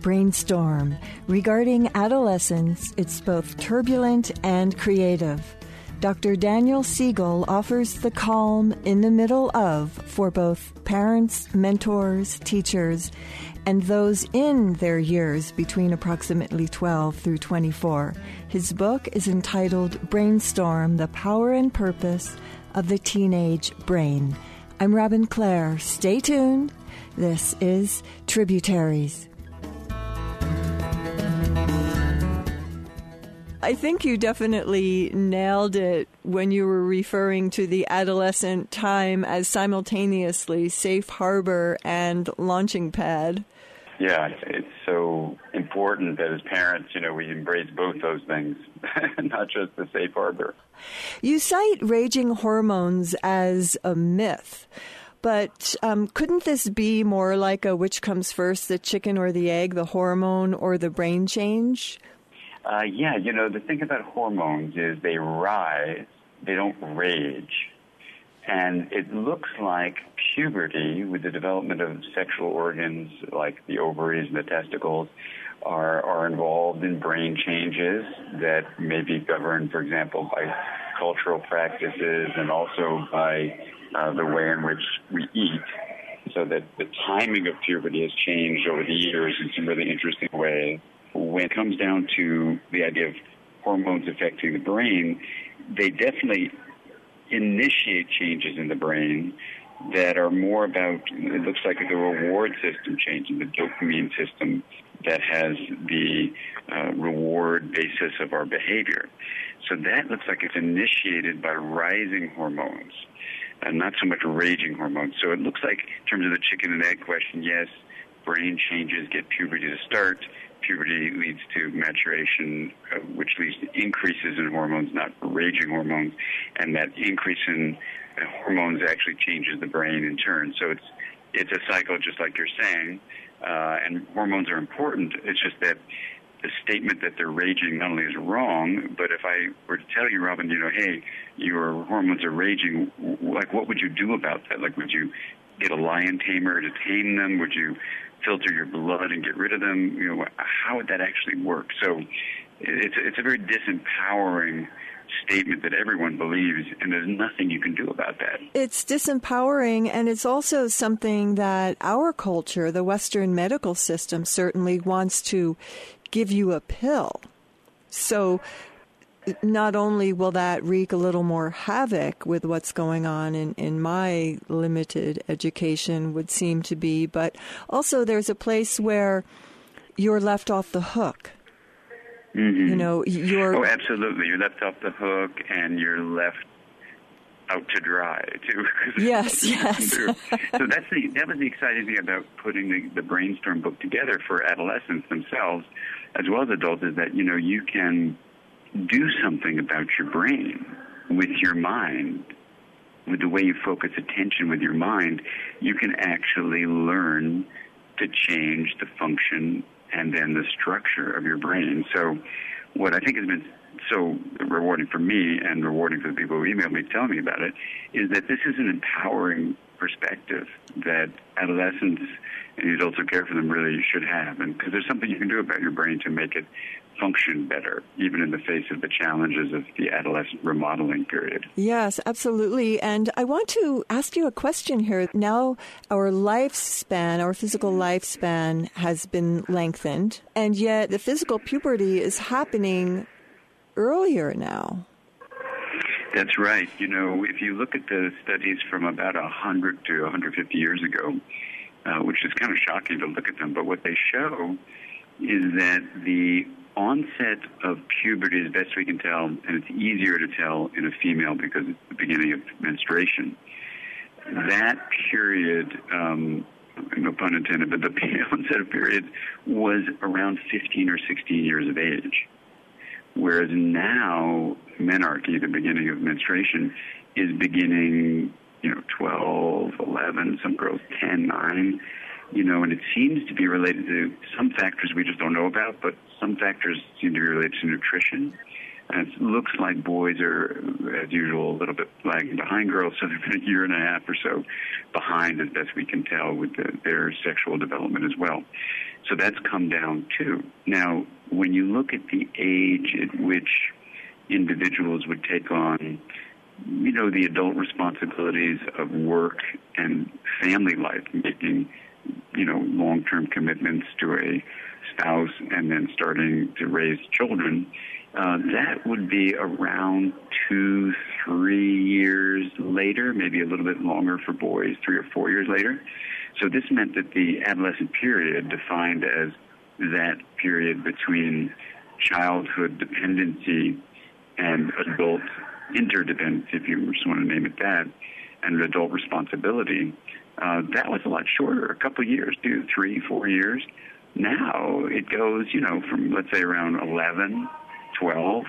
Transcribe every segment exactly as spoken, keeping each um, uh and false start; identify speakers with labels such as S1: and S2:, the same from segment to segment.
S1: Brainstorm. Regarding adolescence, it's both turbulent and creative. Doctor Daniel Siegel offers the calm in the middle of for both parents, mentors, teachers, and those in their years between approximately twelve through twenty-four. His book is entitled Brainstorm, The Power and Purpose of the Teenage Brain. I'm Robin Clare. Stay tuned. This is Tributaries. I think you definitely nailed it when you were referring to the adolescent time as simultaneously safe harbor and launching pad.
S2: Yeah, it's so important that as parents, you know, we embrace both those things, not just the safe harbor.
S1: You cite raging hormones as a myth, but um, couldn't this be more like a which comes first, the chicken or the egg, the hormone or the brain change?
S2: Uh, yeah, you know, the thing about hormones is they rise, they don't rage. And it looks like puberty, with the development of sexual organs like the ovaries and the testicles, are, are involved in brain changes that may be governed, for example, by cultural practices and also by uh, the way in which we eat. So that the timing of puberty has changed over the years in some really interesting ways. When it comes down to the idea of hormones affecting the brain, they definitely initiate changes in the brain that are more about, it looks like the reward system changing, the dopamine system that has the uh, reward basis of our behavior. So that looks like it's initiated by rising hormones and not so much raging hormones. So it looks like, in terms of the chicken and egg question, yes, brain changes get puberty to start. Puberty leads to maturation, uh, which leads to increases in hormones, not raging hormones, and that increase in uh, hormones actually changes the brain in turn. So it's it's a cycle, just like you're saying, uh, and hormones are important. It's just that the statement that they're raging not only is wrong, but if I were to tell you, Robin, you know, hey, your hormones are raging, like what would you do about that? Like, would you get a lion tamer to tame them? Would you filter your blood and get rid of them? You know, how would that actually work? So it's it's a very disempowering statement that everyone believes, and there's nothing you can do about that.
S1: It's disempowering, and it's also something that our culture, the Western medical system, certainly wants to give you a pill. So not only will that wreak a little more havoc with what's going on in, in my limited education would seem to be, but also there's a place where you're left off the hook.
S2: Mm-hmm.
S1: You know, you're...
S2: Oh, absolutely. You're left off the hook and you're left out to dry, too.
S1: Yes, yes.
S2: So that's the, that was the exciting thing about putting the, the Brainstorm book together for adolescents themselves, as well as adults, is that, you know, you can do something about your brain with your mind. With the way you focus attention with your mind, you can actually learn to change the function and then the structure of your brain. So what I think has been so rewarding for me and rewarding for the people who email me telling me about it is that this is an empowering perspective that adolescents and the adults who care for them really should have. And because there's something you can do about your brain to make it function better, even in the face of the challenges of the adolescent remodeling period.
S1: Yes, absolutely. And I want to ask you a question here. Now our lifespan, our physical lifespan has been lengthened, and yet the physical puberty is happening earlier now.
S2: That's right. You know, if you look at the studies from about one hundred to one hundred fifty years ago, uh, which is kind of shocking to look at them, but what they show is that the onset of puberty, as best we can tell, and it's easier to tell in a female because it's the beginning of menstruation, that period, um, no pun intended, but the onset of period was around fifteen or sixteen years of age. Whereas now, menarche, the beginning of menstruation, is beginning, you know, twelve, eleven, some girls ten, nine, you know, and it seems to be related to some factors we just don't know about, but some factors seem to be related to nutrition. And it looks like boys are, as usual, a little bit lagging behind girls, so they're a year and a half or so behind, as best we can tell, with the, their sexual development as well. So that's come down, too. Now, when you look at the age at which individuals would take on, you know, the adult responsibilities of work and family life, making, you know, long-term commitments to a spouse and then starting to raise children, uh, that would be around two, three years later, maybe a little bit longer for boys, three or four years later. So this meant that the adolescent period, defined as that period between childhood dependency and adult interdependency, if you just want to name it that, and adult responsibility, uh, that was a lot shorter, a couple of years, two, three, four years. Now it goes, you know, from, let's say, around eleven, twelve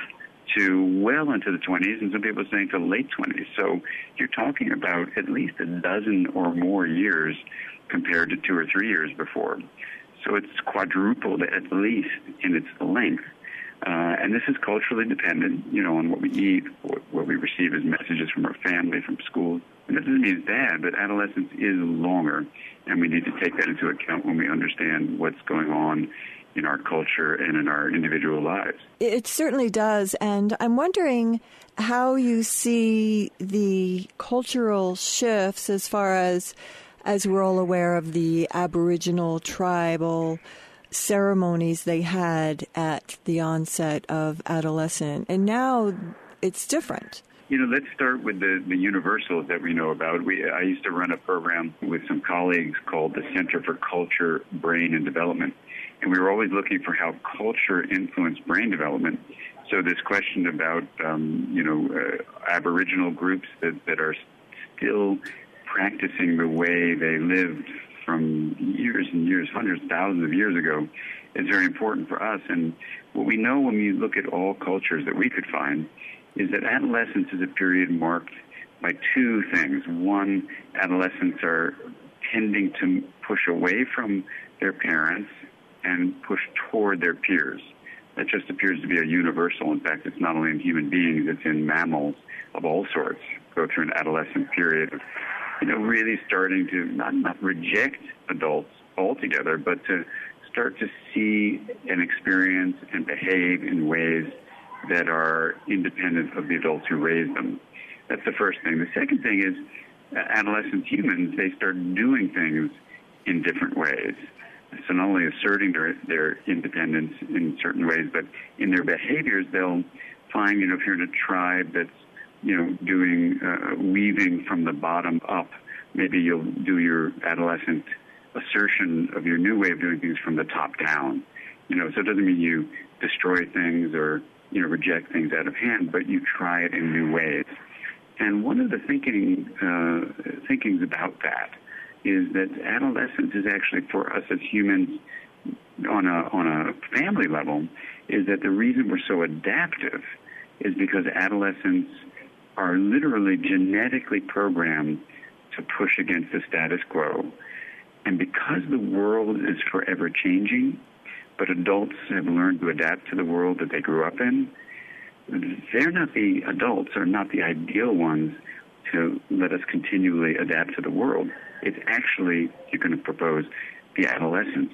S2: to well into the twenties, and some people are saying to late twenties. So you're talking about at least a dozen or more years compared to two or three years before. So it's quadrupled at least in its length. Uh, and this is culturally dependent, you know, on what we eat, what, what we receive as messages from our family, from school. And that doesn't mean it's bad, but adolescence is longer, and we need to take that into account when we understand what's going on in our culture and in our individual lives.
S1: It certainly does, and I'm wondering how you see the cultural shifts as far as, as we're all aware of the Aboriginal tribal ceremonies they had at the onset of adolescence, and now it's different.
S2: You know, let's start with the, the universals that we know about. We, I used to run a program with some colleagues called the Center for Culture, Brain, and Development, and we were always looking for how culture influenced brain development. So this question about, um, you know, uh, Aboriginal groups that, that are still practicing the way they lived from years and years, hundreds, thousands of years ago, is very important for us. And what we know when we look at all cultures that we could find is that adolescence is a period marked by two things. One, adolescents are tending to push away from their parents and push toward their peers. That just appears to be a universal. In fact, it's not only in human beings, it's in mammals of all sorts, go through an adolescent period of, you know, really starting to not, not reject adults altogether, but to start to see and experience and behave in ways that are independent of the adults who raised them. That's the first thing. The second thing is uh, adolescent humans, they start doing things in different ways. So not only asserting their, their independence in certain ways, but in their behaviors, they'll find, you know, if you're in a tribe that's, you know, doing uh, weaving from the bottom up, maybe you'll do your adolescent assertion of your new way of doing things from the top down. You know, so it doesn't mean you destroy things or, you know, reject things out of hand, but you try it in new ways. And one of the thinking uh, thinkings about that is that adolescence is actually, for us as humans, on a on a family level, is that the reason we're so adaptive is because adolescents are literally genetically programmed to push against the status quo. And because the world is forever changing, but adults have learned to adapt to the world that they grew up in, they're not the adults, are not the ideal ones to let us continually adapt to the world. It's actually, you're going to propose, the adolescents.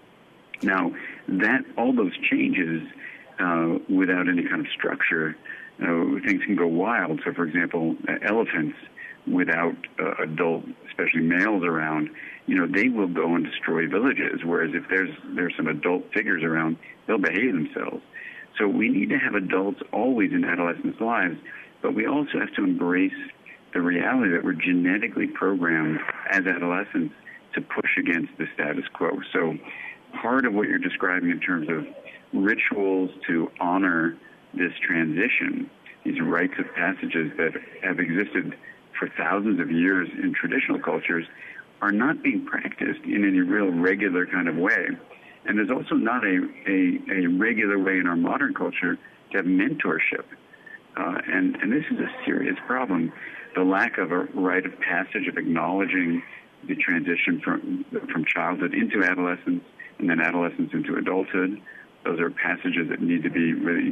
S2: Now, that all those changes uh, without any kind of structure, uh, things can go wild. So, for example, uh, elephants without uh, adult, especially males around, you know, they will go and destroy villages, whereas if there's there's some adult figures around, they'll behave themselves. So we need to have adults always in adolescents' lives, but we also have to embrace the reality that we're genetically programmed as adolescents to push against the status quo. So part of what you're describing in terms of rituals to honor this transition, these rites of passages that have existed for thousands of years in traditional cultures, are not being practiced in any real regular kind of way. And there's also not a, a, a regular way in our modern culture to have mentorship. Uh, and, and this is a serious problem. The lack of a rite of passage of acknowledging the transition from from childhood into adolescence and then adolescence into adulthood. Those are passages that need to be really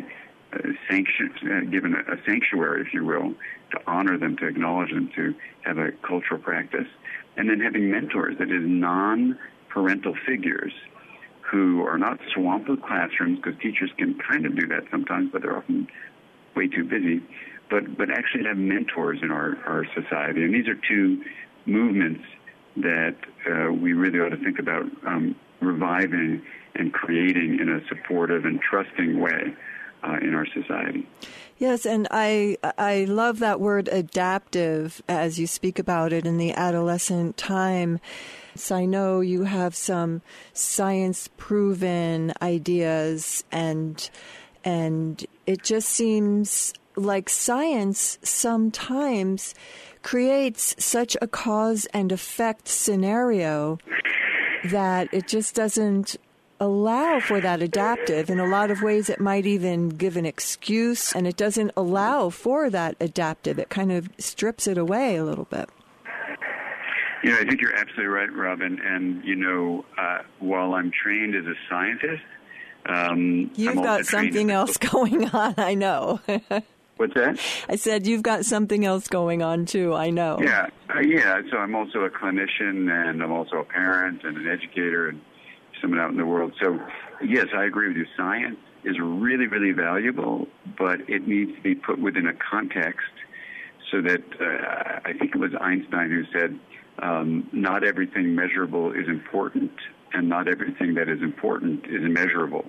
S2: sanction, uh, given a, a sanctuary, if you will, to honor them, to acknowledge them, to have a cultural practice. And then having mentors, that is non-parental figures who are not swamped with classrooms, because teachers can kind of do that sometimes, but they're often way too busy, but, but actually have mentors in our, our society. And these are two movements that uh, we really ought to think about um, reviving and creating in a supportive and trusting way uh, in our society.
S1: Yes, and I I love that word adaptive as you speak about it in the adolescent time. So I know you have some science-proven ideas, and and it just seems like science sometimes creates such a cause and effect scenario that it just doesn't allow for that adaptive. In a lot of ways, it might even give an excuse, and it doesn't allow for that adaptive. It kind of strips it away a little bit.
S2: You know, I think you're absolutely right, Robin. And, you know, uh, while I'm trained as a scientist, um,
S1: You've
S2: I'm
S1: got something else going on, I know.
S2: What's that?
S1: I said you've got something else going on, too, I know.
S2: Yeah, uh, yeah. So I'm also a clinician, and I'm also a parent and an educator and someone out in the world. So, yes, I agree with you. Science is really, really valuable, but it needs to be put within a context so that uh, I think it was Einstein who said, um, not everything measurable is important, and not everything that is important is immeasurable.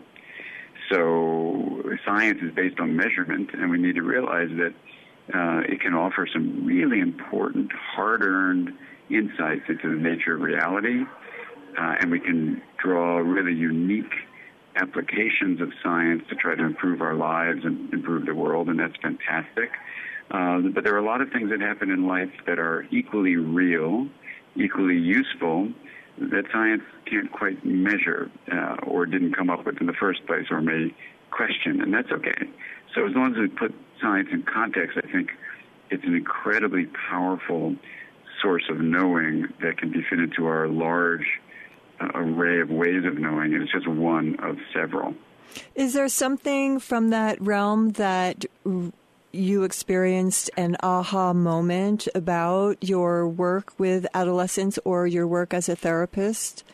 S2: So science is based on measurement, and we need to realize that uh, it can offer some really important, hard-earned insights into the nature of reality, uh, and we can draw really unique applications of science to try to improve our lives and improve the world, and that's fantastic. Uh, but there are a lot of things that happen in life that are equally real, equally useful, that science can't quite measure uh, or didn't come up with in the first place or may question, and that's okay. So as long as we put science in context, I think it's an incredibly powerful source of knowing that can be fit into our large uh, array of ways of knowing, and it's just one of several.
S1: Is there something from that realm that you experienced an aha moment about your work with adolescents or your work as a therapist?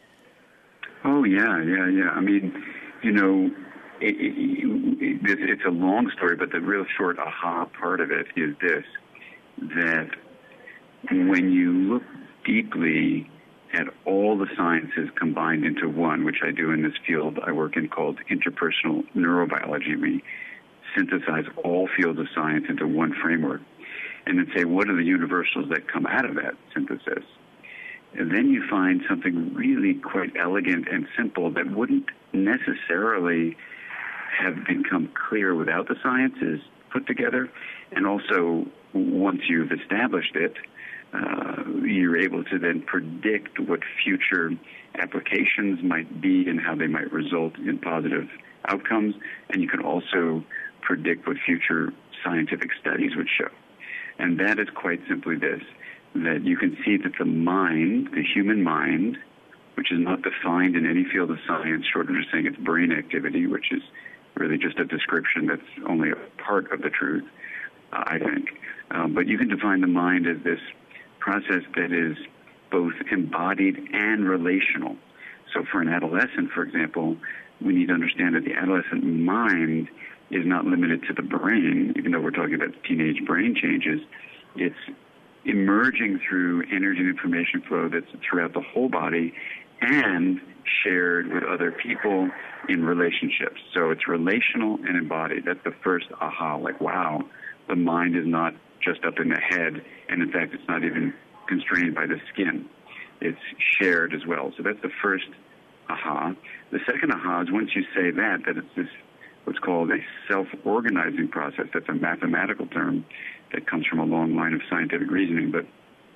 S2: Oh, yeah, yeah, yeah. I mean, you know, it, it, it, it's a long story, but the real short aha part of it is this, that when you look deeply at all the sciences combined into one, which I do in this field I work in called interpersonal neurobiology, we synthesize all fields of science into one framework, and then say, what are the universals that come out of that synthesis? And then you find something really quite elegant and simple that wouldn't necessarily have become clear without the sciences put together. And also, once you've established it, uh, you're able to then predict what future applications might be and how they might result in positive outcomes. And you can also predict what future scientific studies would show. And that is quite simply this, that you can see that the mind, the human mind, which is not defined in any field of science short of just saying it's brain activity, which is really just a description that's only a part of the truth, uh, I think. Um, but you can define the mind as this process that is both embodied and relational. So for an adolescent, for example, we need to understand that the adolescent mind is not limited to the brain, even though we're talking about teenage brain changes. It's emerging through energy and information flow that's throughout the whole body and shared with other people in relationships. So it's relational and embodied. That's the first aha, like, wow, the mind is not just up in the head, and in fact, it's not even constrained by the skin. It's shared as well. So that's the first aha. The second aha is once you say that, that it's this what's called a self-organizing process. That's a mathematical term that comes from a long line of scientific reasoning. But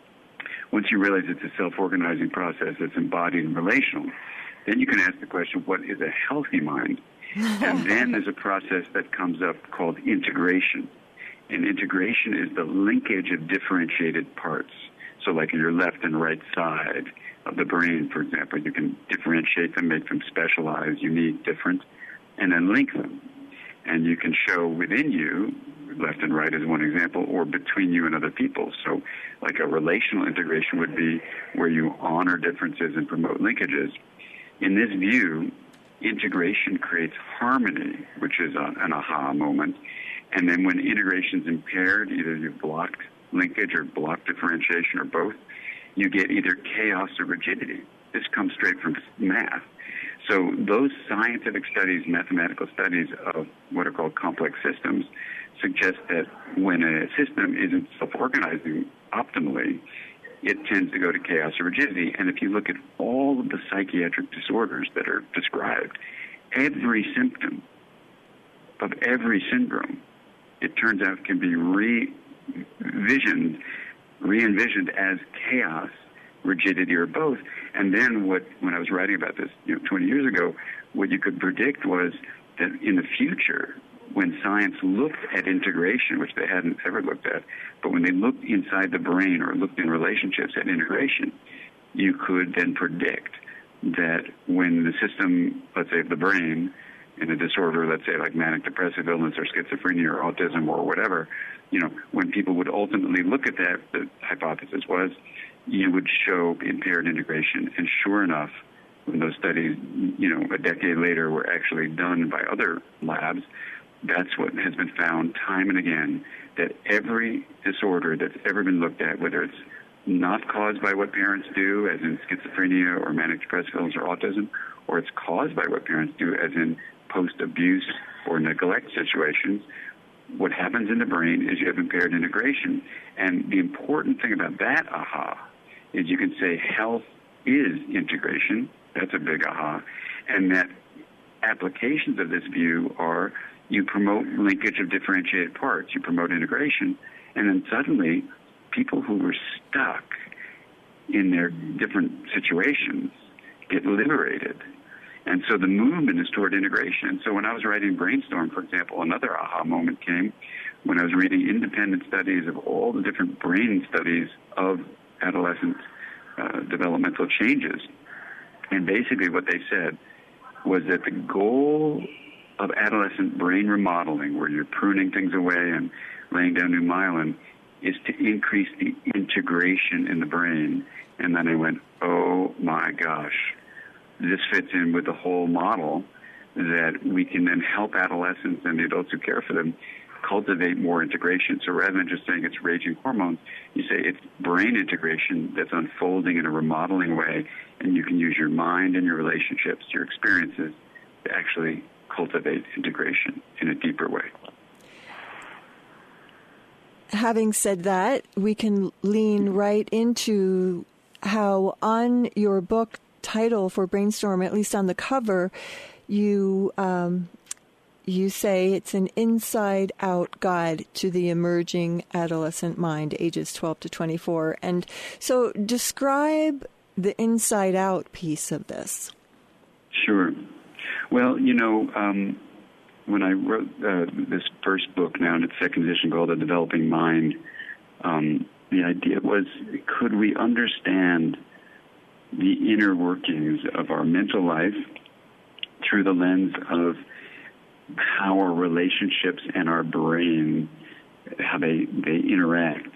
S2: once you realize it's a self-organizing process that's embodied and relational, then you can ask the question, what is a healthy mind? And then there's a process that comes up called integration. And integration is the linkage of differentiated parts. So like your left and right side of the brain, for example, you can differentiate them, make them specialized, unique, different, and then link them. And you can show within you, left and right is one example, or between you and other people. So like a relational integration would be where you honor differences and promote linkages. In this view, integration creates harmony, which is a, an aha moment. And then when integration is impaired, either you've blocked linkage or blocked differentiation or both, you get either chaos or rigidity. This comes straight from math. So those scientific studies, mathematical studies of what are called complex systems, suggest that when a system isn't self-organizing optimally, it tends to go to chaos or rigidity. And if you look at all of the psychiatric disorders that are described, every symptom of every syndrome, it turns out can be re-visioned, re-envisioned as chaos, rigidity, or both. And then what, when I was writing about this, you know, twenty years ago, what you could predict was that in the future, when science looked at integration, which they hadn't ever looked at, but when they looked inside the brain or looked in relationships at integration, you could then predict that when the system, let's say, of the brain, in a disorder, let's say like manic depressive illness or schizophrenia or autism or whatever, you know, when people would ultimately look at that, the hypothesis was you would show impaired integration. And sure enough, when those studies, you know, a decade later were actually done by other labs, that's what has been found time and again, that every disorder that's ever been looked at, whether it's not caused by what parents do, as in schizophrenia or manic depressive illness or autism, or it's caused by what parents do, as in post-abuse or neglect situations, what happens in the brain is you have impaired integration. And the important thing about that aha is you can say health is integration. That's a big aha. And that applications of this view are you promote linkage of differentiated parts, you promote integration, and then suddenly people who were stuck in their different situations get liberated. And so the movement is toward integration. So when I was writing Brainstorm, for example, another aha moment came when I was reading independent studies of all the different brain studies of adolescent uh, developmental changes. And basically what they said was that the goal of adolescent brain remodeling, where you're pruning things away and laying down new myelin, is to increase the integration in the brain. And then I went, oh my gosh, this fits in with the whole model that we can then help adolescents and the adults who care for them cultivate more integration. So rather than just saying it's raging hormones, you say it's brain integration that's unfolding in a remodeling way, and you can use your mind and your relationships, your experiences, to actually cultivate integration in a deeper way.
S1: Having said that, we can lean right into how on your book title for Brainstorm, at least on the cover, you um, you say it's an inside-out guide to the emerging adolescent mind, ages twelve to twenty-four. And so describe the inside-out piece of this.
S2: Sure. Well, you know, um, when I wrote uh, this first book now in its second edition called The Developing Mind, um, the idea was, could we understand the inner workings of our mental life through the lens of how our relationships and our brain, how they, they interact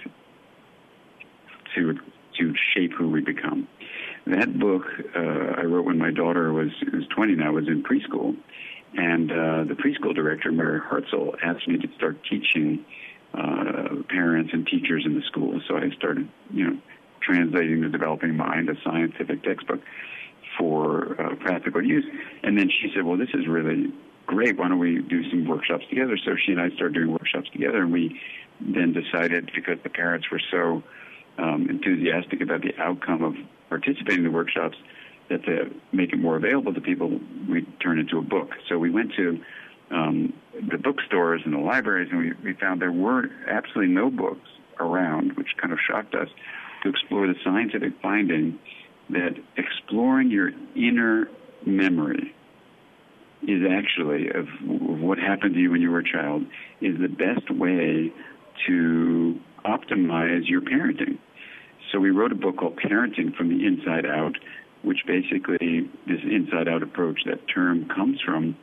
S2: to to shape who we become. That book uh, I wrote when my daughter was, was twenty now, was in preschool. And uh, the preschool director, Mary Hartzell, asked me to start teaching uh, parents and teachers in the school. So I started, you know, translating The Developing Mind, a scientific textbook, for uh, practical use. And then she said, well, this is really great. Why don't we do some workshops together? So she and I started doing workshops together, and we then decided, because the parents were so um, enthusiastic about the outcome of participating in the workshops, that to make it more available to people, we turned into a book. So we went to um, the bookstores and the libraries, and we, we found there were absolutely no books around, which kind of shocked us, to explore the scientific finding that exploring your inner memory is actually, of, of what happened to you when you were a child, is the best way to optimize your parenting. So we wrote a book called Parenting from the Inside Out, which basically, this inside-out approach, that term comes from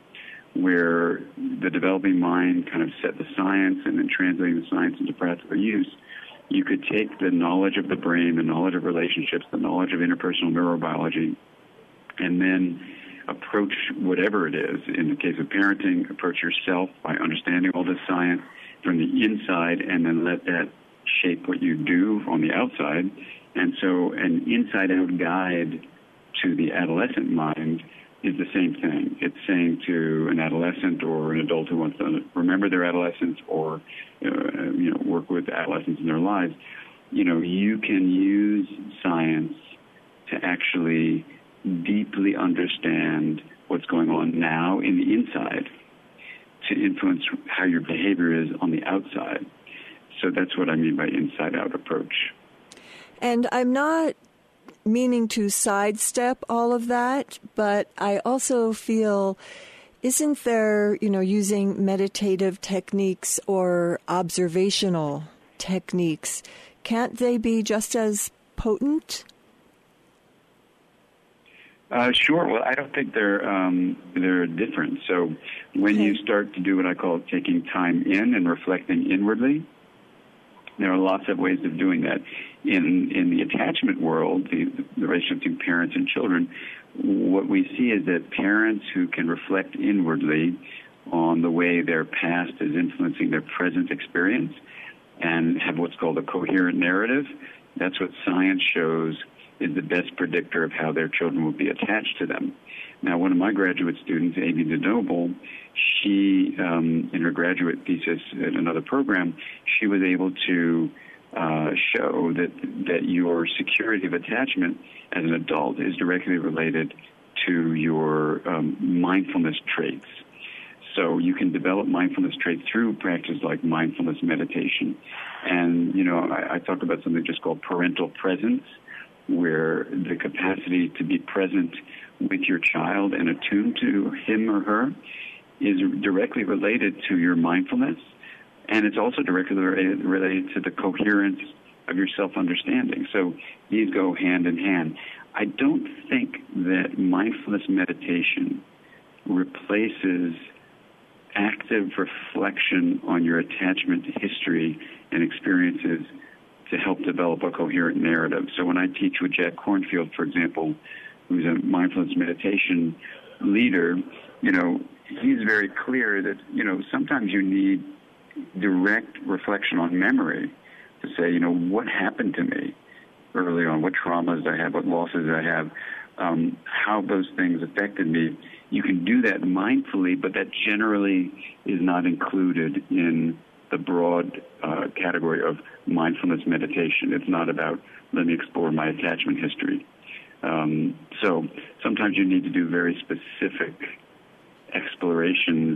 S2: where the developing mind kind of set the science and then translating the science into practical use, you could take the knowledge of the brain, the knowledge of relationships, the knowledge of interpersonal neurobiology, and then approach whatever it is. In the case of parenting, approach yourself by understanding all this science from the inside and then let that shape what you do on the outside. And so an inside-out guide to the adolescent mind is the same thing. It's saying to an adolescent or an adult who wants to remember their adolescence or uh, you know work with adolescents in their lives, you know, you can use science to actually deeply understand what's going on now in the inside to influence how your behavior is on the outside. So that's what I mean by inside-out approach.
S1: And I'm not meaning to sidestep all of that, but I also feel, isn't there, you know, using meditative techniques or observational techniques, can't they be just as potent?
S2: Uh, sure. Well, I don't think they're um, they're different. So when okay. you start to do what I call taking time in and reflecting inwardly, there are lots of ways of doing that. In in the attachment world, the, the relationship between parents and children, what we see is that parents who can reflect inwardly on the way their past is influencing their present experience and have what's called a coherent narrative, that's what science shows is the best predictor of how their children will be attached to them. Now, one of my graduate students, Amy DeNoble, she, um, in her graduate thesis at another program, she was able to uh, show that, that your security of attachment as an adult is directly related to your um, mindfulness traits. So you can develop mindfulness traits through practices like mindfulness meditation. And, you know, I, I talk about something just called parental presence, where the capacity to be present with your child and attuned to him or her is directly related to your mindfulness, and it's also directly related to the coherence of your self-understanding. So these go hand in hand. I don't think that mindfulness meditation replaces active reflection on your attachment history and experiences to help develop a coherent narrative. So when I teach with Jack Kornfield, for example, who's a mindfulness meditation leader, you know, he's very clear that, you know, sometimes you need direct reflection on memory to say, you know, what happened to me early on, what traumas I have, what losses I have, um, how those things affected me. You can do that mindfully, but that generally is not included in the broad uh, category of mindfulness meditation. It's not about, let me explore my attachment history. Um, so sometimes you need to do very specific explorations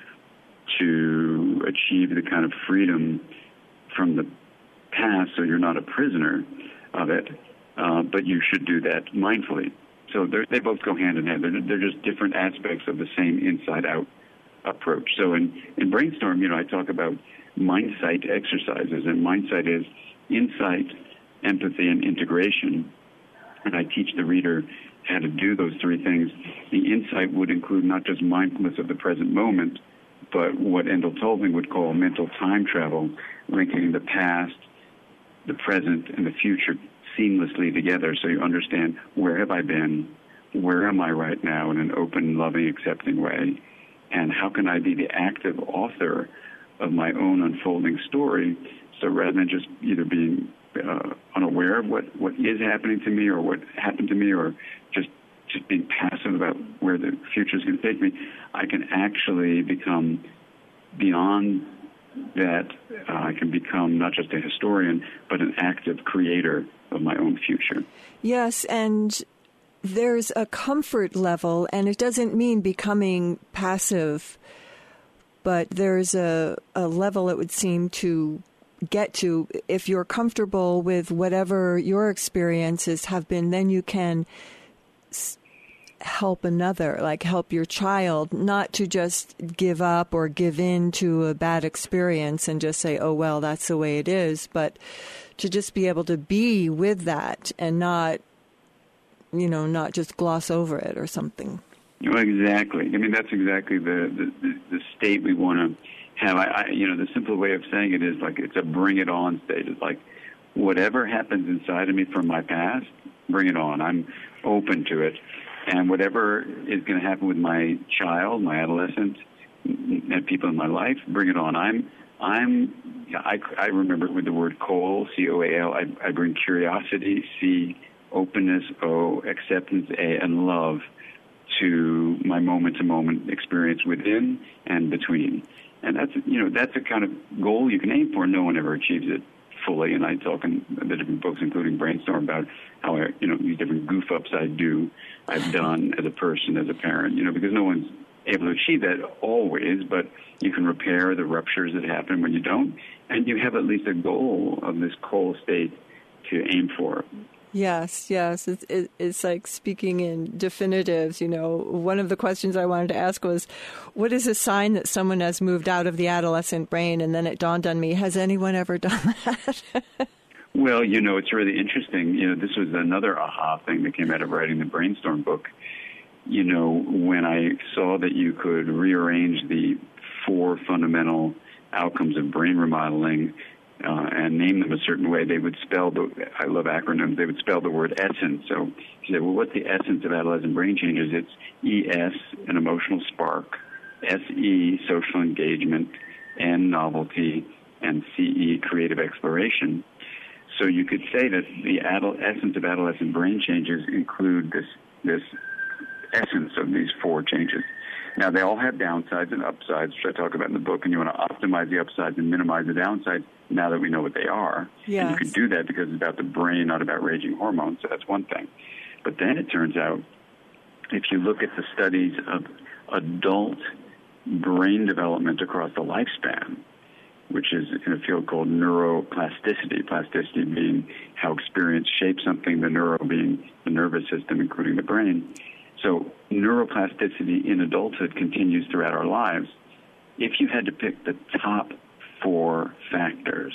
S2: to achieve the kind of freedom from the past so you're not a prisoner of it, uh, but you should do that mindfully. So they both go hand in hand. They're, they're just different aspects of the same inside-out approach. So in, in Brainstorm, you know, I talk about mindsight exercises, and mindsight is insight, empathy, and integration. And I teach the reader how to do those three things. The insight would include not just mindfulness of the present moment, but what Endel Tolving would call mental time travel, linking the past, the present, and the future seamlessly together so you understand, where have I been, where am I right now in an open, loving, accepting way, and how can I be the active author of my own unfolding story, so rather than just either being uh, unaware of what, what is happening to me or what happened to me or just just being passive about where the future is going to take me, I can actually become beyond that. Uh, I can become not just a historian, but an active creator of my own future.
S1: Yes, and there's a comfort level, and it doesn't mean becoming passive, but there's a, a level it would seem to get to. If you're comfortable with whatever your experiences have been, then you can s- help another, like help your child, not to just give up or give in to a bad experience and just say, oh, well, that's the way it is, but to just be able to be with that and not, you know, not just gloss over it or something.
S2: Well, exactly. I mean, that's exactly the, the, the state we want to have. I, I, you know, the simple way of saying it is like it's a bring it on state. It's like whatever happens inside of me from my past, bring it on. I'm open to it. And whatever is going to happen with my child, my adolescent, and people in my life, bring it on. I'm, I'm, I, I remember with the word coal, C O A L, I, I bring curiosity, C, openness, O, acceptance, A, and love to my moment-to-moment experience within and between. And that's, you know, that's a kind of goal you can aim for. No one ever achieves it fully. And I talk in the different books, including Brainstorm, about how I, you know, these different goof-ups I do, I've done as a person, as a parent, you know, because no one's able to achieve that always, but you can repair the ruptures that happen when you don't, and you have at least a goal of this coal state to aim for.
S1: Yes, yes. It's, it, it's like speaking in definitives. You know, one of the questions I wanted to ask was, what is a sign that someone has moved out of the adolescent brain? And then it dawned on me, has anyone ever done that?
S2: Well, you know, it's really interesting. You know, this was another aha thing that came out of writing the Brainstorm book. You know, when I saw that you could rearrange the four fundamental outcomes of brain remodeling uh, and name them a certain way, they would spell the, I love acronyms, they would spell the word essence. So you said, well, what's the essence of adolescent brain changes? It's E S, an emotional spark, S E, social engagement, N, novelty, and C E, creative exploration. So you could say that the adult essence of adolescent brain changes include this this essence of these four changes. Now, they all have downsides and upsides, which I talk about in the book, and you want to optimize the upsides and minimize the downsides now that we know what they are.
S1: Yes.
S2: And you can do that because it's about the brain, not about raging hormones, so that's one thing. But then it turns out, if you look at the studies of adult brain development across the lifespan, which is in a field called neuroplasticity, plasticity being how experience shapes something, the neuro being the nervous system, including the brain. So neuroplasticity in adulthood continues throughout our lives. If you had to pick the top four factors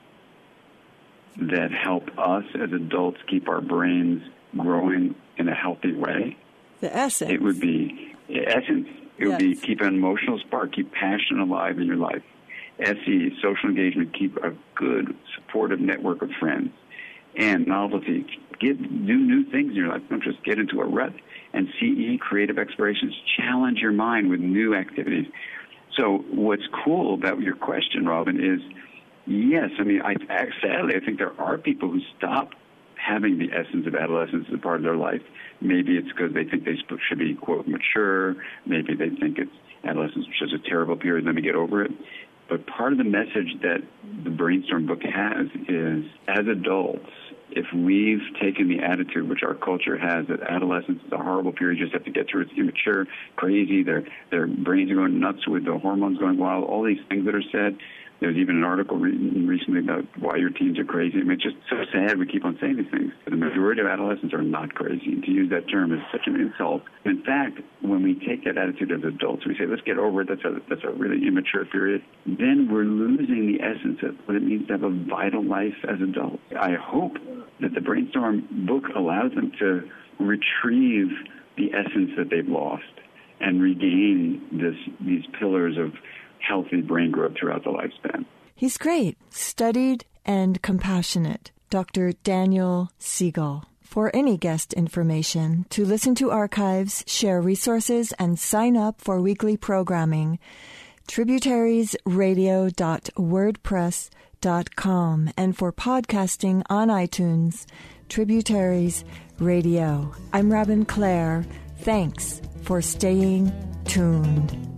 S2: that help us as adults keep our brains growing in a healthy way,
S1: the essence,
S2: it would be essence. It would
S1: yes.
S2: be keep an emotional spark, keep passion alive in your life. S E, social engagement, keep a good, supportive network of friends. And novelty, get do new things in your life. Don't just get into a rut. And C E, creative explorations, challenge your mind with new activities. So what's cool about your question, Robin, is yes, I mean, I, sadly, I think there are people who stop having the essence of adolescence as a part of their life. Maybe it's because they think they should be, quote, mature. Maybe they think it's adolescence, which is a terrible period, let me get over it. But part of the message that the Brainstorm book has is, as adults, if we've taken the attitude, which our culture has, that adolescence is a horrible period, you just have to get through it, it's immature, crazy, their their brains are going nuts with the hormones going wild, all these things that are said. There's even an article written recently about why your teens are crazy. I mean, it's just so sad we keep on saying these things. The majority of adolescents are not crazy. And to use that term is such an insult. In fact, when we take that attitude as adults, we say, let's get over it, that's a, that's a really immature period, then we're losing the essence of what it means to have a vital life as adults. I hope that the Brainstorm book allows them to retrieve the essence that they've lost and regain this these pillars of healthy brain growth throughout the lifespan.
S1: He's great, studied and compassionate. Doctor Daniel Siegel. For any guest information, to listen to archives, share resources, and sign up for weekly programming, tributaries radio dot wordpress dot com, and for podcasting on iTunes, Tributaries Radio. I'm Robin Clare. Thanks for staying tuned.